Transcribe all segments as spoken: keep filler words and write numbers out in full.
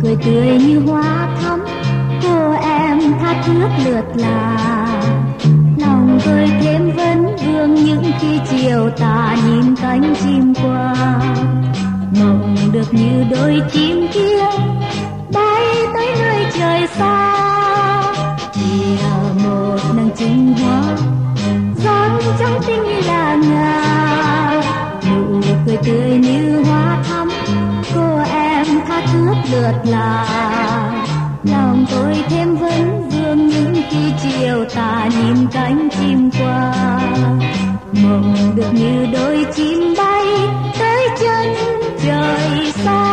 cười tươi như hoa thắm, cô em tha thướt lượt là. Lòng tôi thêm vấn vương những khi chiều tà nhìn cánh chim qua. Mộng được như đôi chim kia bay tới nơi trời xa. Kìa một nàng trinh hoa dáng trắng tinh như là ngà, nụ cười tươi như hoa thắm, cô em tha thướt lượt là. Lòng tôi thêm vấn vương những khi chiều tà nhìn cánh chim qua. Mộng được như đôi chim bay tới chân trời xa.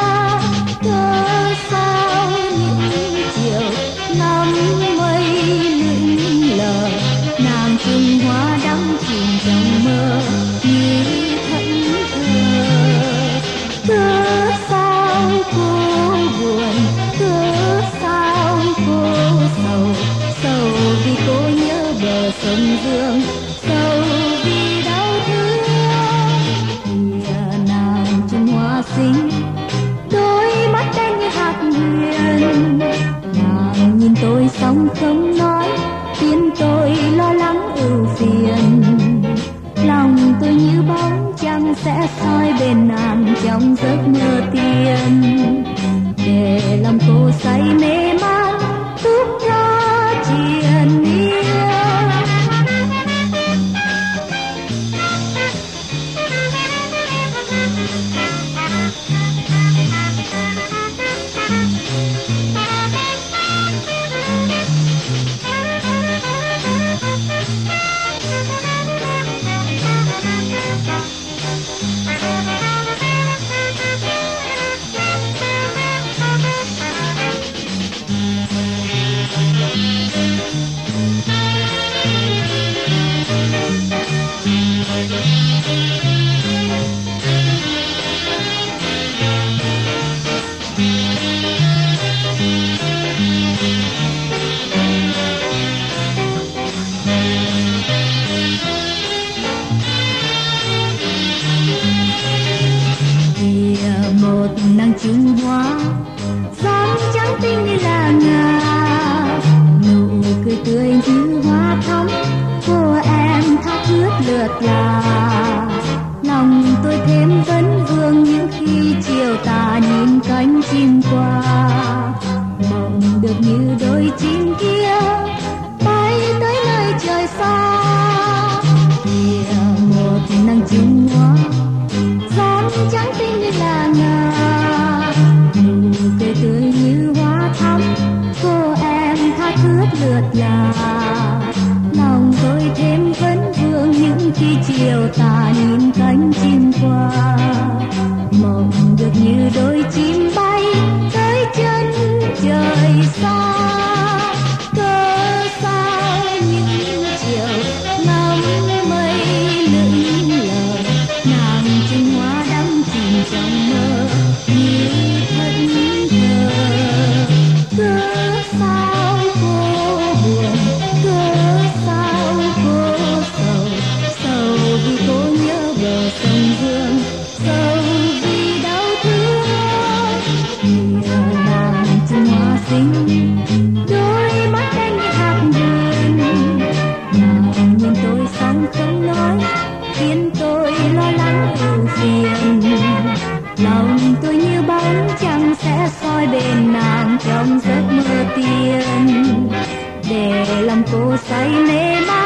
Cớ sao những chiều năm mây lững lờ, nàng trinh hoa đắm chìm trong mơ như thẫn thờ. Cớ sao cô buồn, cớ sao cô sầu, sầu vì cô nhớ bờ sông Dương, sầu vì đau thương. Kìa nàng trinh hoa xinh, đôi mắt đen như hạt huyền. Nàng nhìn tôi xong không nói, khiến tôi lo lắng ưu phiền. Lòng tôi như bóng trăng sẽ soi bên nàng trong giấc mơ tiên. Để lòng cô say mê man túc ra triền miên. Nàng trinh hoa dáng trắng tinh như là ngà, nụ cười tươi như hoa thắm, cô em tha thướt lượt là. Lòng tôi thêm vấn vương những khi chiều tà nhìn cánh chim qua. Mộng được như đôi chim kia bay tới nơi trời xa. Kìa một nàng trinh hoa dáng trắng tinh như là ngà, nụ cười tươi như hoa thắm, cô em tha thướt lượt là. Lòng tôi thêm vấn vương những khi chiều tà nhìn cánh chim qua. Mộng được như đôi chim bay tới chân trời xa. Cớ sao những chiều năm mây lững lờ, nàng trinh hoa đắm chìm trong mơ như thẫn thờ. Cớ sao cô buồn, cớ sao cô sầu, sầu vì cô nhớ bờ sông Dương, sầu vì đau thương. Kìa nàng trinh hoa xinh, đôi mắt đen như hạt huyền. Nàng nhìn tôi xong không nói, khiến tôi lo lắng ưu phiền. Lòng tôi như bóng trăng sẽ soi bên nàng trong giấc mơ tiên. Để lòng cô say mê man